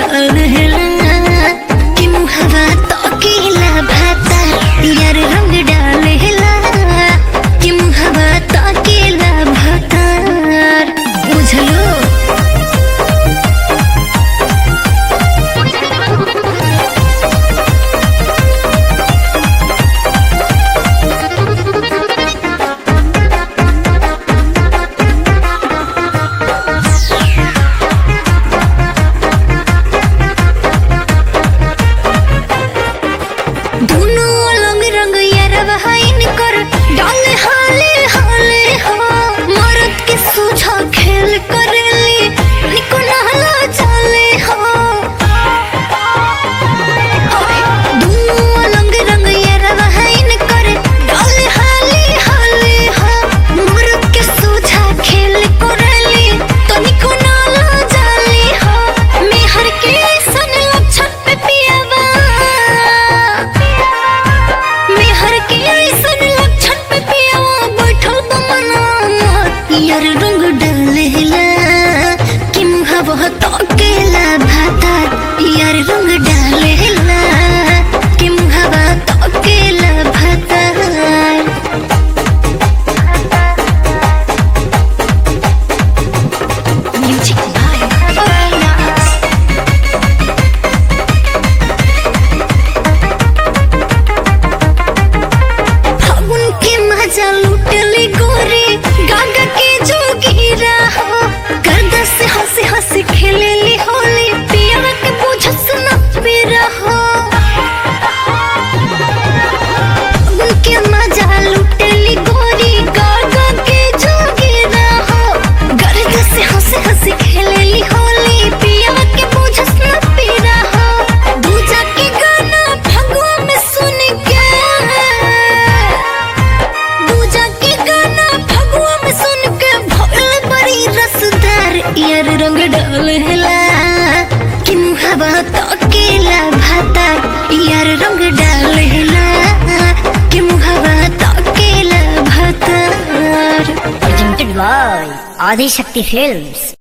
डालेला कि मुहवा ताकेला भाता यार रंग डालेला कि मुहवा ताकेला भाता बुझलो। यार रंग डालेला कि मुहवा ताकेला भाता यार रंग डालेला कि मुहवा ताकेला भाता। Music by Avinash. फागुन के मजा लुटली गोरी गागा के जोगीरा हो गर्दा से हंसी हंसी खेलेली होली पिया के बुझस न पीरा हो। उनके मजा लुटेली गोरी गागा के जोगीरा हो गर्दा से हंसी हंसी खेलेली होली पिया के बुझस न पीरा हो। दूजा के गाना फगुआ में सुन के दूजा के गाना फगुआ में सुन के भइल बड़ी रसदार यार रंग डालेला कि मुहवा ताकेला भाता यार रंग डालेला कि मुहवा ताकेला भाता। Presented by Adi Shakti Films।